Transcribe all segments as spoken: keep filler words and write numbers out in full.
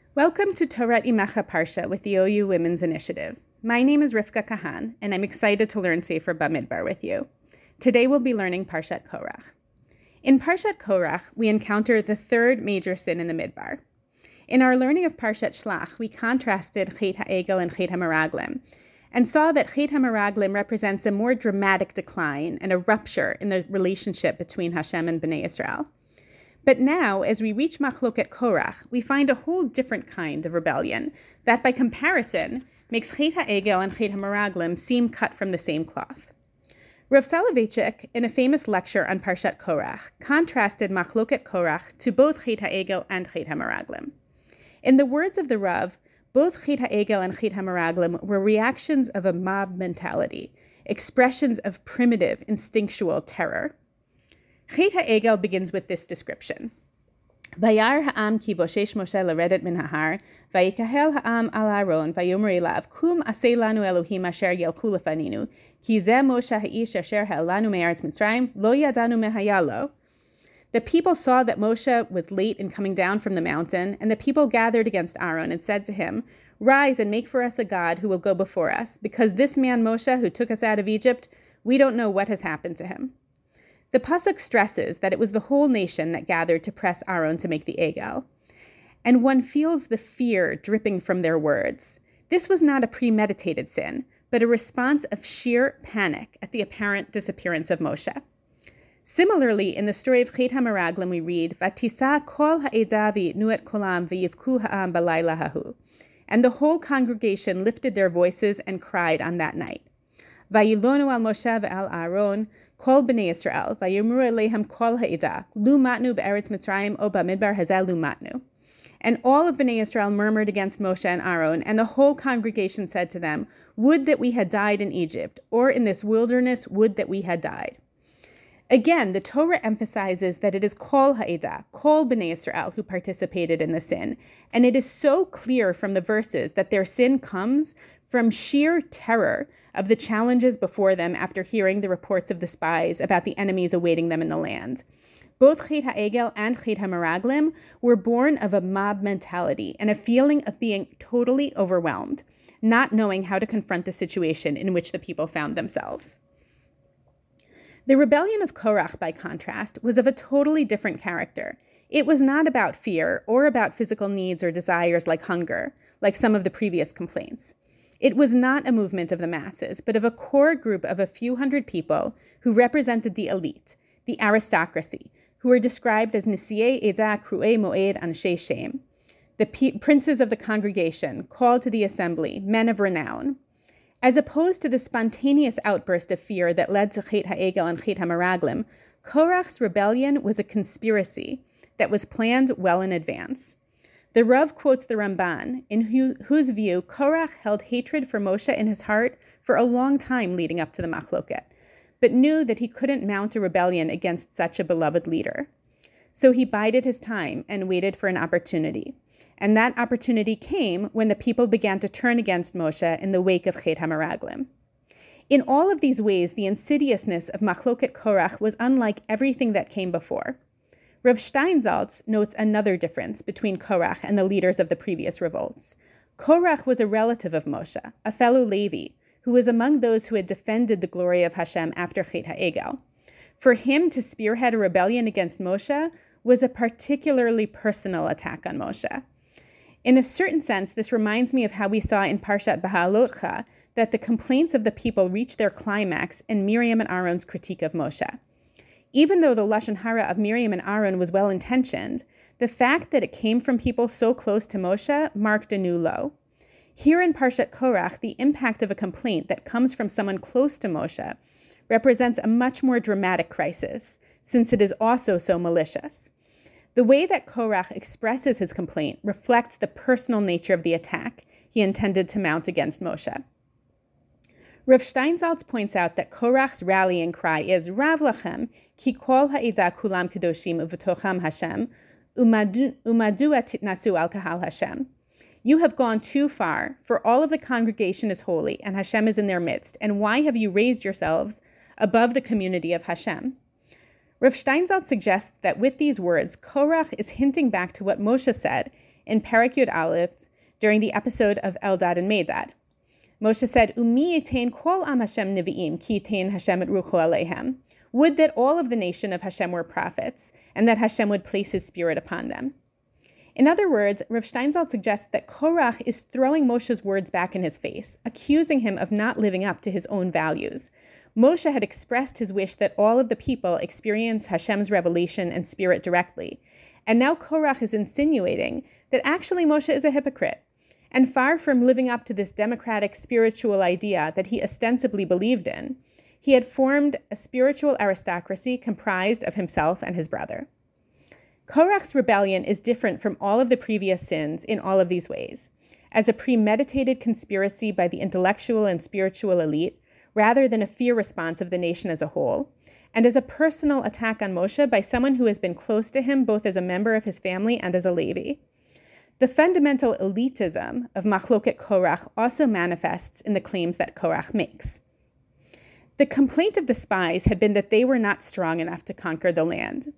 Welcome to Torat Imacha Parsha with the O U Women's Initiative. My name is Rivka Kahan, and I'm excited to learn Sefer Bamidbar with you. Today we'll be learning Parshat Korach. In Parshat Korach, we encounter the third major sin in the Midbar. In our learning of Parshat Shlach, we contrasted Chet HaEgel and Chet HaMeraglim, and saw that Chet HaMeraglim represents a more dramatic decline and a rupture in the relationship between Hashem and Bnei Israel. But now, as we reach Machloket Korach, we find a whole different kind of rebellion that, by comparison, makes Chet HaEgel and Chet HaMeraglim seem cut from the same cloth. Rav Soloveitchik, in a famous lecture on Parshat Korach, contrasted Machloket Korach to both Chet HaEgel and Chet HaMeraglim. In the words of the Rav, both Chet HaEgel and Chet HaMeraglim were reactions of a mob mentality, expressions of primitive, instinctual terror. Chet HaEgel begins with this description. Vayar ha'am ki voshesh Moshe leredet min ha'har, vayikahel ha'am al Aaron, vayomer elav, kum aseh lanu Elohim asher yelchu lefaninu, ki zeh Moshe ha'ish asher ha'elanu me'eretz Mitzrayim, lo yadanu mehayalo. The people saw that Moshe was late in coming down from the mountain, and the people gathered against Aaron and said to him, Rise and make for us a god who will go before us, because this man Moshe who took us out of Egypt, we don't know what has happened to him. The pasuk stresses that it was the whole nation that gathered to press Aaron to make the egel, and one feels the fear dripping from their words. This was not a premeditated sin, but a response of sheer panic at the apparent disappearance of Moshe. Similarly, in the story of Chet HaMeraglim, we read, Vatisa kol ha'eda v'yitnu et kolam v'yivku ha'am balayla hahu. And the whole congregation lifted their voices and cried on that night. Vayilonu al Moshe ve'al Aaron, kol b'nei Yisrael, vayomru eleihem kol ha'eda, lu matnu be'eretz Mitzrayim o ba'midbar hazeh lu matnu. And all of Bnei Israel murmured against Moshe and Aaron, and the whole congregation said to them, Would that we had died in Egypt, or in this wilderness, would that we had died. Again, the Torah emphasizes that it is kol ha'eda, kol b'nei Israel, who participated in the sin, and it is so clear from the verses that their sin comes from sheer terror of the challenges before them after hearing the reports of the spies about the enemies awaiting them in the land. Both Chet HaEgel and Chet HaMeraglim were born of a mob mentality and a feeling of being totally overwhelmed, not knowing how to confront the situation in which the people found themselves. The rebellion of Korach, by contrast, was of a totally different character. It was not about fear or about physical needs or desires like hunger, like some of the previous complaints. It was not a movement of the masses, but of a core group of a few hundred people who represented the elite, the aristocracy, who were described as Nisiei Eda Kru'ei Moed Anshei Shem, the p- princes of the congregation, called to the assembly, men of renown. As opposed to the spontaneous outburst of fear that led to Chet HaEgel and Chet HaMeraglim, Korach's rebellion was a conspiracy that was planned well in advance. The Rav quotes the Ramban, in who, whose view Korach held hatred for Moshe in his heart for a long time leading up to the Machloket, but knew that he couldn't mount a rebellion against such a beloved leader. So he bided his time and waited for an opportunity. And that opportunity came when the people began to turn against Moshe in the wake of Chet HaMeraglim. In all of these ways, the insidiousness of Machloket Korach was unlike everything that came before. Rav Steinsaltz notes another difference between Korach and the leaders of the previous revolts. Korach was a relative of Moshe, a fellow Levi, who was among those who had defended the glory of Hashem after Chet HaEgel. For him to spearhead a rebellion against Moshe was a particularly personal attack on Moshe. In a certain sense, this reminds me of how we saw in Parshat Beha'alotcha that the complaints of the people reached their climax in Miriam and Aaron's critique of Moshe. Even though the Lashon Hara of Miriam and Aaron was well-intentioned, the fact that it came from people so close to Moshe marked a new low. Here in Parshat Korach, the impact of a complaint that comes from someone close to Moshe represents a much more dramatic crisis, since it is also so malicious. The way that Korach expresses his complaint reflects the personal nature of the attack he intended to mount against Moshe. Rav Steinsaltz points out that Korach's rallying cry is Rav lachem ki kol ha'eda kulam kedoshim uvetocham Hashem umadu titnasu al kahal Hashem. You have gone too far, for all of the congregation is holy, and Hashem is in their midst. And why have you raised yourselves above the community of Hashem? Rav Steinsaltz suggests that with these words, Korach is hinting back to what Moshe said in Perek Yud Aleph during the episode of Eldad and Medad. Moshe said, Umi yitain kol am Hashem nevi'im, ki yitain Hashem et rucho aleihem. Would that all of the nation of Hashem were prophets, and that Hashem would place his spirit upon them. In other words, Rav Steinsaltz suggests that Korach is throwing Moshe's words back in his face, accusing him of not living up to his own values. Moshe had expressed his wish that all of the people experience Hashem's revelation and spirit directly, and now Korach is insinuating that actually Moshe is a hypocrite, and far from living up to this democratic spiritual idea that he ostensibly believed in, he had formed a spiritual aristocracy comprised of himself and his brother. Korach's rebellion is different from all of the previous sins in all of these ways, as a premeditated conspiracy by the intellectual and spiritual elite, rather than a fear response of the nation as a whole, and as a personal attack on Moshe by someone who has been close to him both as a member of his family and as a Levi. The fundamental elitism of Machloket Korach also manifests in the claims that Korach makes. The complaint of the spies had been that they were not strong enough to conquer the land.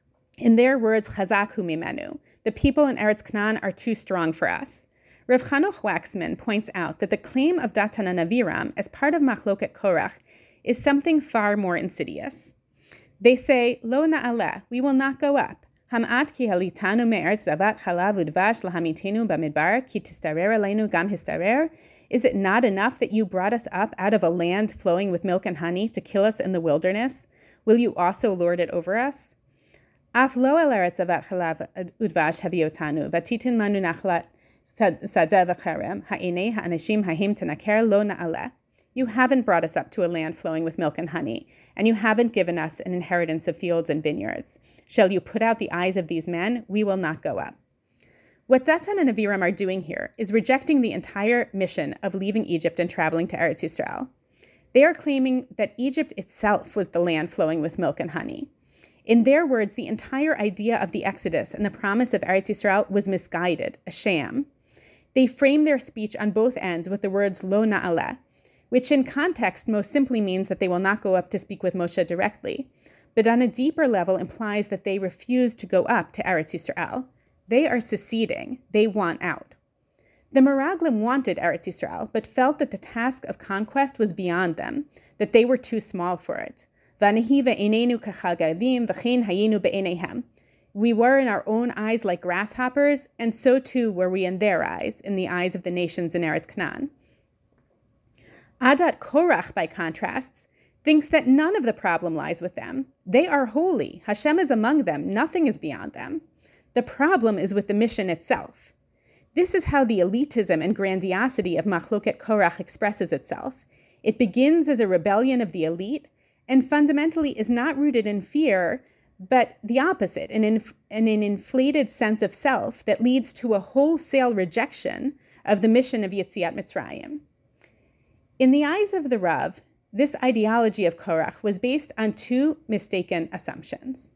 In their words, Chazak hu mimenu, the people in Eretz Canaan are too strong for us. Rav Chanoch Waxman points out that the claim of Datan and Aviram as part of Machloket Korach is something far more insidious. They say, Lo na'aleh, we will not go up. Ham'at ki halitanu me'eretz zavat chalav udvash lahamitenu bamidbar ki tistarer aleinu gam histarer. Is it not enough that you brought us up out of a land flowing with milk and honey to kill us in the wilderness? Will you also lord it over us? Af lo el eretz zavat chalav udvash haviotanu vatitin lanu nachlat sadeh v'cherem ha'inei ha'anashim ha'im tenaker lo na'aleh. You haven't brought us up to a land flowing with milk and honey, and you haven't given us an inheritance of fields and vineyards. Shall you put out the eyes of these men? We will not go up. What Datan and Aviram are doing here is rejecting the entire mission of leaving Egypt and traveling to Eretz Yisrael. They are claiming that Egypt itself was the land flowing with milk and honey. In their words, the entire idea of the Exodus and the promise of Eretz Yisrael was misguided, a sham. They frame their speech on both ends with the words lo na'aleh, which in context most simply means that they will not go up to speak with Moshe directly, but on a deeper level implies that they refuse to go up to Eretz Yisrael. They are seceding. They want out. The Meraglim wanted Eretz Yisrael, but felt that the task of conquest was beyond them, that they were too small for it. We were in our own eyes like grasshoppers, and so too were we in their eyes, in the eyes of the nations in Eretz Canaan. Adat Korach, by contrast, thinks that none of the problem lies with them. They are holy. Hashem is among them. Nothing is beyond them. The problem is with the mission itself. This is how the elitism and grandiosity of Machloket Korach expresses itself. It begins as a rebellion of the elite and fundamentally is not rooted in fear, but the opposite, an, inf- an inflated sense of self that leads to a wholesale rejection of the mission of Yetziat Mitzrayim. In the eyes of the Rav, this ideology of Korach was based on two mistaken assumptions.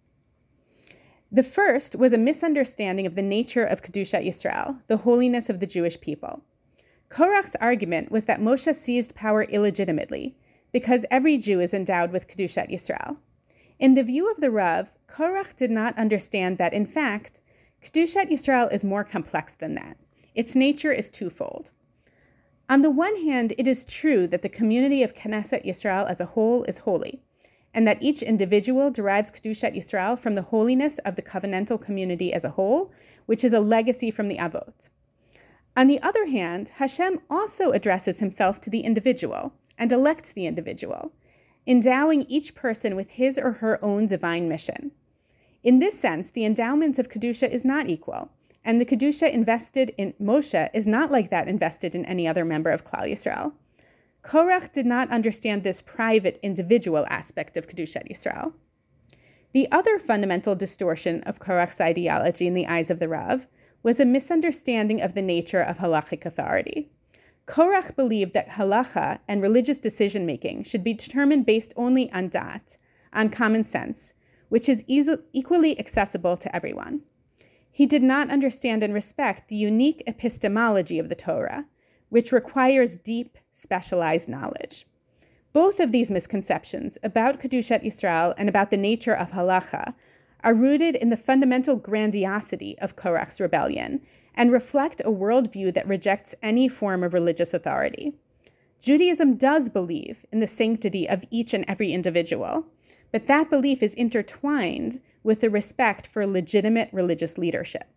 The first was a misunderstanding of the nature of Kedushat Yisrael, the holiness of the Jewish people. Korach's argument was that Moshe seized power illegitimately, because every Jew is endowed with Kedushat Yisrael. In the view of the Rav, Korach did not understand that, in fact, Kedushat Yisrael is more complex than that. Its nature is twofold. On the one hand, it is true that the community of Knesset Yisrael as a whole is holy, and that each individual derives Kedushat Yisrael from the holiness of the covenantal community as a whole, which is a legacy from the Avot. On the other hand, Hashem also addresses himself to the individual and elects the individual, endowing each person with his or her own divine mission. In this sense, the endowment of Kedusha is not equal, and the Kedusha invested in Moshe is not like that invested in any other member of Klal Yisrael. Korach did not understand this private, individual aspect of Kedushat Yisrael. The other fundamental distortion of Korach's ideology in the eyes of the Rav was a misunderstanding of the nature of halachic authority. Korach believed that halacha and religious decision-making should be determined based only on dat, on common sense, which is easy, equally accessible to everyone. He did not understand and respect the unique epistemology of the Torah, which requires deep, specialized knowledge. Both of these misconceptions about Kedushat Yisrael and about the nature of halacha are rooted in the fundamental grandiosity of Korach's rebellion and reflect a worldview that rejects any form of religious authority. Judaism does believe in the sanctity of each and every individual, but that belief is intertwined with the respect for legitimate religious leadership.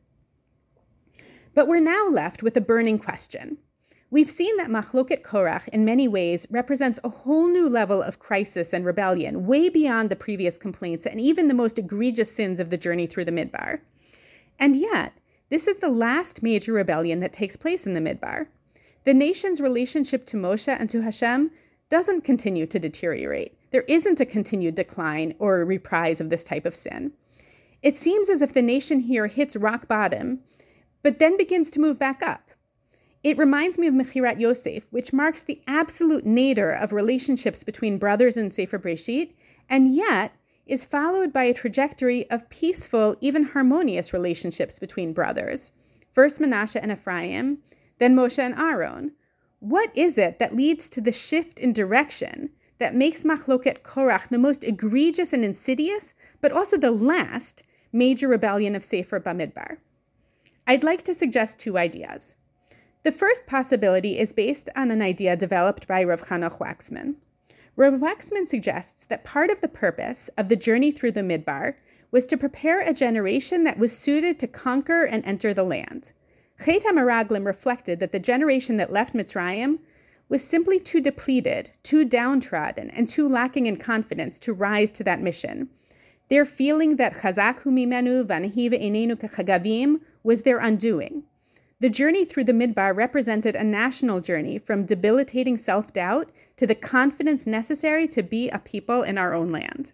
But we're now left with a burning question. We've seen that Machloket Korach in many ways represents a whole new level of crisis and rebellion, way beyond the previous complaints and even the most egregious sins of the journey through the Midbar. And yet, this is the last major rebellion that takes place in the Midbar. The nation's relationship to Moshe and to Hashem doesn't continue to deteriorate. There isn't a continued decline or a reprise of this type of sin. It seems as if the nation here hits rock bottom, but then begins to move back up. It reminds me of Mechirat Yosef, which marks the absolute nadir of relationships between brothers in Sefer Breshit, and yet is followed by a trajectory of peaceful, even harmonious relationships between brothers. First Menashe and Ephraim, then Moshe and Aaron. What is it that leads to the shift in direction that makes Machloket Korach the most egregious and insidious, but also the last major rebellion of Sefer Bamidbar? I'd like to suggest two ideas. The first possibility is based on an idea developed by Rav Hanoch Waxman. Rav Waxman suggests that part of the purpose of the journey through the Midbar was to prepare a generation that was suited to conquer and enter the land. Chet HaMeraglim reflected that the generation that left Mitzrayim was simply too depleted, too downtrodden, and too lacking in confidence to rise to that mission. Their feeling that Chazak hu mimenu v'anahi ve'einenu kechagavim was their undoing. The journey through the Midbar represented a national journey from debilitating self-doubt to the confidence necessary to be a people in our own land.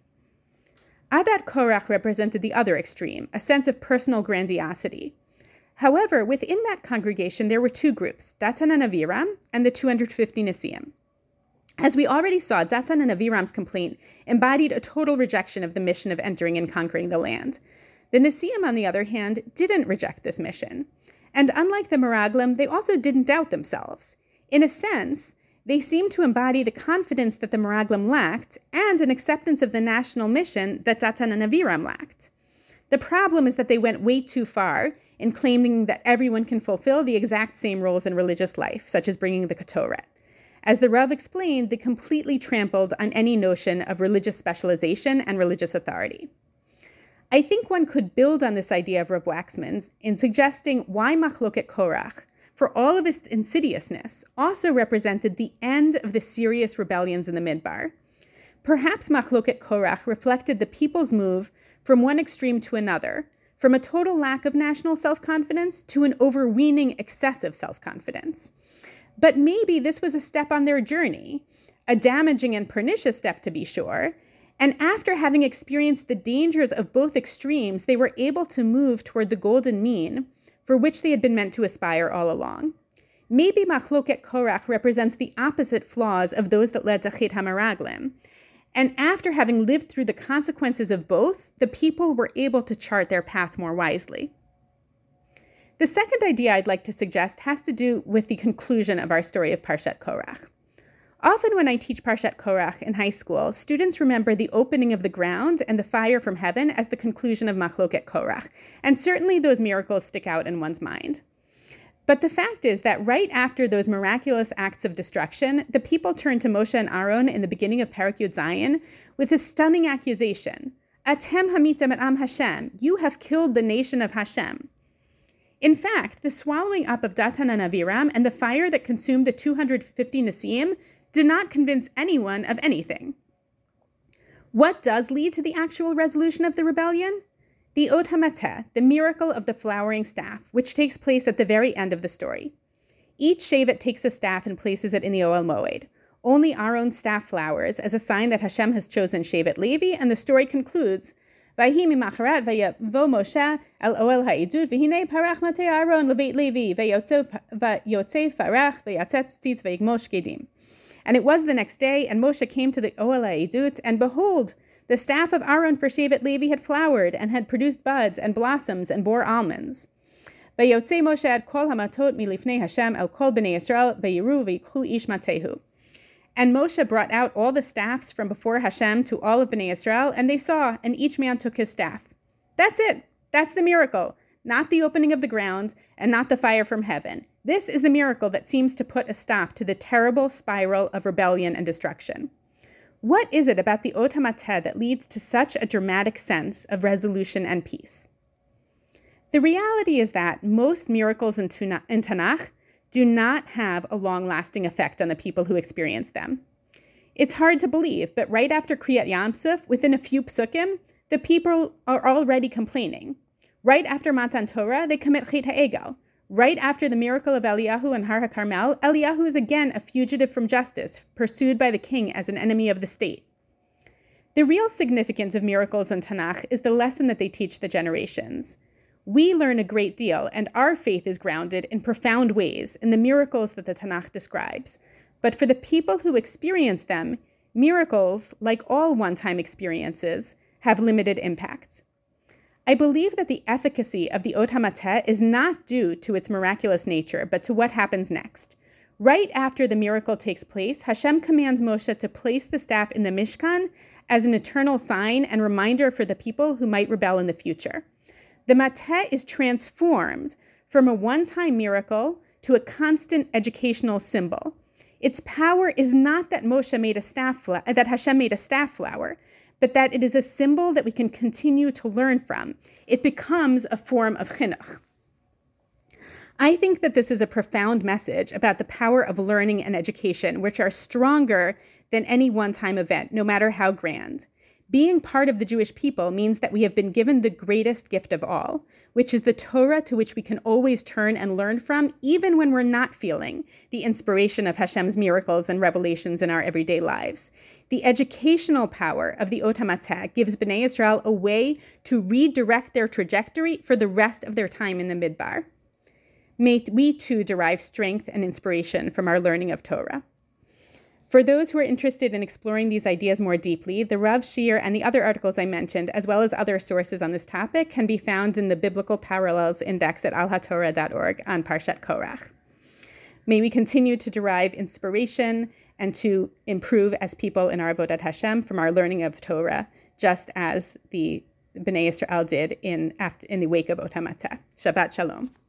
Adat Korach represented the other extreme, a sense of personal grandiosity. However, within that congregation, there were two groups, Datan and Aviram, and the two hundred fifty Nesiim. As we already saw, Datan and Aviram's complaint embodied a total rejection of the mission of entering and conquering the land. The Nesiim, on the other hand, didn't reject this mission. And unlike the Meraglim, they also didn't doubt themselves. In a sense, they seemed to embody the confidence that the Meraglim lacked and an acceptance of the national mission that Datan and Aviram lacked. The problem is that they went way too far in claiming that everyone can fulfill the exact same roles in religious life, such as bringing the Ketoret. As the Rav explained, they completely trampled on any notion of religious specialization and religious authority. I think one could build on this idea of Rav Waxman's in suggesting why Machloket Korach, for all of its insidiousness, also represented the end of the serious rebellions in the Midbar. Perhaps Machloket Korach reflected the people's move from one extreme to another, from a total lack of national self-confidence to an overweening excessive self-confidence. But maybe this was a step on their journey, a damaging and pernicious step to be sure, and after having experienced the dangers of both extremes, they were able to move toward the golden mean for which they had been meant to aspire all along. Maybe Machloket Korach represents the opposite flaws of those that led to Chet HaMeraglim. And after having lived through the consequences of both, the people were able to chart their path more wisely. The second idea I'd like to suggest has to do with the conclusion of our story of Parshat Korach. Often when I teach Parshat Korach in high school, students remember the opening of the ground and the fire from heaven as the conclusion of Machloket Korach, and certainly those miracles stick out in one's mind. But the fact is that right after those miraculous acts of destruction, the people turned to Moshe and Aaron in the beginning of Perek Yud Zayin with a stunning accusation. Atem hamitem et am Hashem, you have killed the nation of Hashem. In fact, the swallowing up of Datan and Aviram and the fire that consumed the two hundred fifty Nesiim did not convince anyone of anything. What does lead to the actual resolution of the rebellion? The Od HaMateh, the miracle of the flowering staff, which takes place at the very end of the story. Each Shevet takes a staff and places it in the Ohel Moed. Only Aaron's staff flowers as a sign that Hashem has chosen Shevet Levi, and the story concludes, Vayhi mimacharat vayavo Moshe el Ohel ha'idut v'hinei parach matei Aaron leveit Levi v'yotzei farach v'yatzet tzitz v'yigmol shkedim. And it was the next day, and Moshe came to the Ohel ha'idut, and behold, the staff of Aaron for Shevet Levi had flowered and had produced buds and blossoms and bore almonds. Vayotzei Moshe ad kol hamatot milifnei Hashem el kol bnei Yisrael vayiru v'yikchu ish matehu. And Moshe brought out all the staffs from before Hashem to all of bnei Yisrael, and they saw, and each man took his staff. That's it. That's the miracle, not the opening of the ground and not the fire from heaven. This is the miracle that seems to put a stop to the terrible spiral of rebellion and destruction. What is it about the Od HaMateh that leads to such a dramatic sense of resolution and peace? The reality is that most miracles in Tanakh do not have a long-lasting effect on the people who experience them. It's hard to believe, but right after Kriyat Yam Suf, within a few psukim, the people are already complaining. Right after Matan Torah, they commit Chet HaEgel. Right after the miracle of Eliyahu and Har HaKarmel, Eliyahu is again a fugitive from justice, pursued by the king as an enemy of the state. The real significance of miracles in Tanakh is the lesson that they teach the generations. We learn a great deal, and our faith is grounded in profound ways in the miracles that the Tanakh describes. But for the people who experience them, miracles, like all one-time experiences, have limited impact. I believe that the efficacy of the Od HaMateh is not due to its miraculous nature, but to what happens next. Right after the miracle takes place, Hashem commands Moshe to place the staff in the Mishkan as an eternal sign and reminder for the people who might rebel in the future. The Mateh is transformed from a one-time miracle to a constant educational symbol. Its power is not that Moshe made a staff fla- that Hashem made a staff flower, but that it is a symbol that we can continue to learn from. It becomes a form of chinuch. I think that this is a profound message about the power of learning and education, which are stronger than any one-time event, no matter how grand. Being part of the Jewish people means that we have been given the greatest gift of all, which is the Torah to which we can always turn and learn from, even when we're not feeling the inspiration of Hashem's miracles and revelations in our everyday lives. The educational power of the Od HaMateh gives Bnei Israel a way to redirect their trajectory for the rest of their time in the Midbar. May we too derive strength and inspiration from our learning of Torah. For those who are interested in exploring these ideas more deeply, the Rav Shir and the other articles I mentioned, as well as other sources on this topic, can be found in the Biblical Parallels Index at al hatorah dot org on Parshat Korach. May we continue to derive inspiration and to improve as people in our Avodat Hashem from our learning of Torah, just as the Bnei Israel did in, after, in the wake of Od HaMateh. Shabbat Shalom.